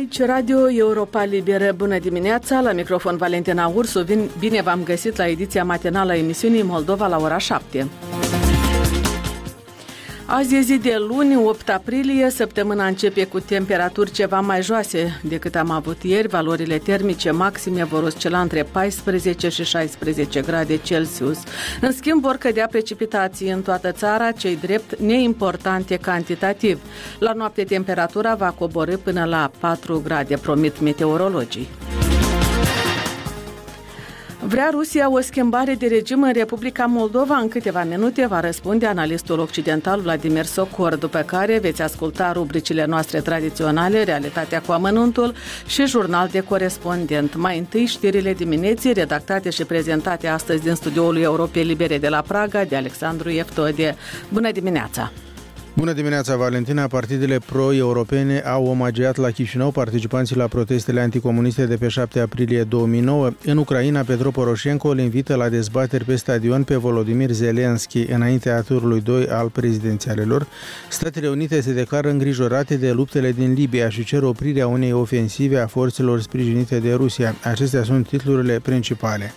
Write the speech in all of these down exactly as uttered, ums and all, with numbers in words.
Aici Radio Europa Liberă. Bună dimineața, la microfon Valentina Ursu. Bine v-am găsit la ediția matinală a emisiunii Moldova la ora șapte. Azi e zi de luni, opt aprilie, săptămâna începe cu temperaturi ceva mai joase decât am avut ieri. Valorile termice maxime vor oscila între paisprezece și șaisprezece grade Celsius. În schimb, vor cădea precipitații în toată țara, cei drept neimportante cantitativ. La noapte temperatura va coborî până la patru grade, promit meteorologii. Vrea Rusia o schimbare de regim în Republica Moldova? În câteva minute va răspunde analistul occidental Vladimir Socor, după care veți asculta rubricile noastre tradiționale, Realitatea cu amănuntul și Jurnal de corespondent. Mai întâi știrile dimineții, redactate și prezentate astăzi din studioul Europei Libere de la Praga, de Alexandru Eftode. Bună dimineața! Bună dimineața, Valentina! Partidele pro-europene au omagiat la Chișinău participanții la protestele anticomuniste de pe șapte aprilie două mii nouă. În Ucraina, Petro Poroșenko îl invită la dezbateri pe stadion pe Volodymyr Zelensky înaintea turului doi al prezidențialelor. Statele Unite se declară îngrijorate de luptele din Libia și cer oprirea unei ofensive a forțelor sprijinite de Rusia. Acestea sunt titlurile principale.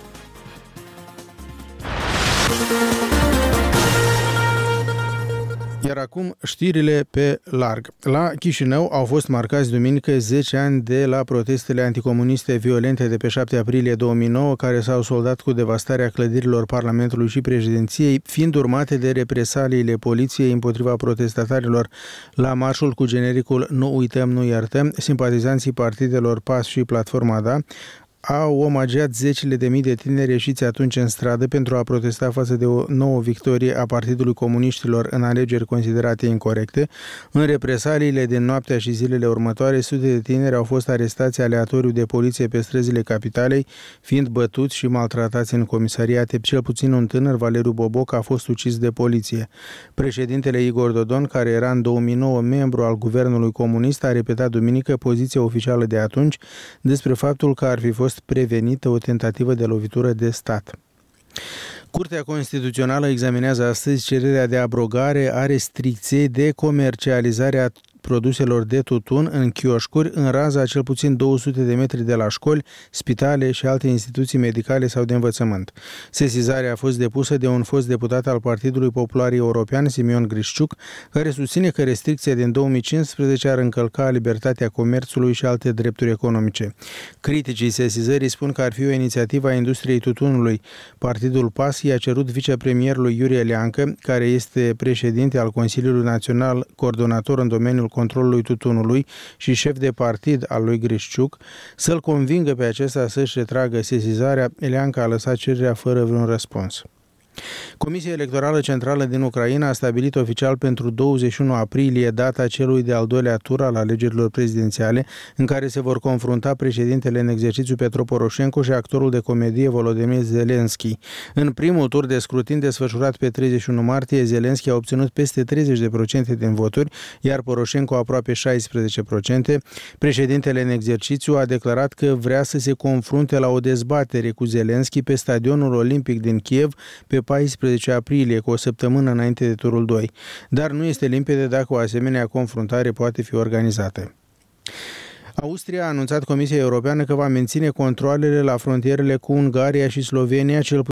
Iar acum știrile pe larg. La Chișinău au fost marcați duminică zece ani de la protestele anticomuniste violente de pe șapte aprilie două mii nouă, care s-au soldat cu devastarea clădirilor Parlamentului și președinției, fiind urmate de represaliile poliției împotriva protestatarilor. La marșul cu genericul Nu uităm, nu iertăm, simpatizanții partidelor P A S și Platforma Da au omagiat zecile de mii de tineri ieșiți atunci în stradă pentru a protesta față de o nouă victorie a Partidului Comuniștilor în alegeri considerate incorecte. În represaliile din noaptea și zilele următoare, sute de tineri au fost arestați aleatoriu de poliție pe străzile capitalei, fiind bătuți și maltratați în comisariate. Cel puțin un tânăr, Valeriu Boboc, a fost ucis de poliție. Președintele Igor Dodon, care era în două mii nouă membru al guvernului comunist, a repetat duminică poziția oficială de atunci despre faptul că ar fi fost prevenită o tentativă de lovitură de stat. Curtea Constituțională examinează astăzi cererea de abrogare a restricției de comercializare a produselor de tutun în chioșcuri în raza cel puțin două sute de metri de la școli, spitale și alte instituții medicale sau de învățământ. Sesizarea a fost depusă de un fost deputat al Partidului Popular European, Simion Grișciuc, care susține că restricția din două mii cincisprezece ar încălca libertatea comerțului și alte drepturi economice. Criticii sesizării spun că ar fi o inițiativă a industriei tutunului. Partidul P A S i-a cerut vicepremierului Iurie Leancă, care este președinte al Consiliului Național, coordonator în domeniul controlului tutunului și șef de partid al lui Grișciuc, să-l convingă pe acesta să-și retragă sesizarea. Leancă a lăsat cererea fără vreun răspuns. Comisia Electorală Centrală din Ucraina a stabilit oficial pentru douăzeci și unu aprilie data celui de-al doilea tur al alegerilor prezidențiale, în care se vor confrunta președintele în exercițiu Petro Poroșenko și actorul de comedie Volodymyr Zelensky. În primul tur de scrutin desfășurat pe treizeci și unu martie, Zelensky a obținut peste treizeci la sută din voturi, iar Poroșenko aproape șaisprezece la sută. Președintele în exercițiu a declarat că vrea să se confrunte la o dezbatere cu Zelensky pe stadionul olimpic din Kiev pe paisprezece aprilie, cu o săptămână înainte de turul doi, dar nu este limpede dacă o asemenea confruntare poate fi organizată. Austria a anunțat Comisia Europeană că va menține controalele la frontierele cu Ungaria și Slovenia cel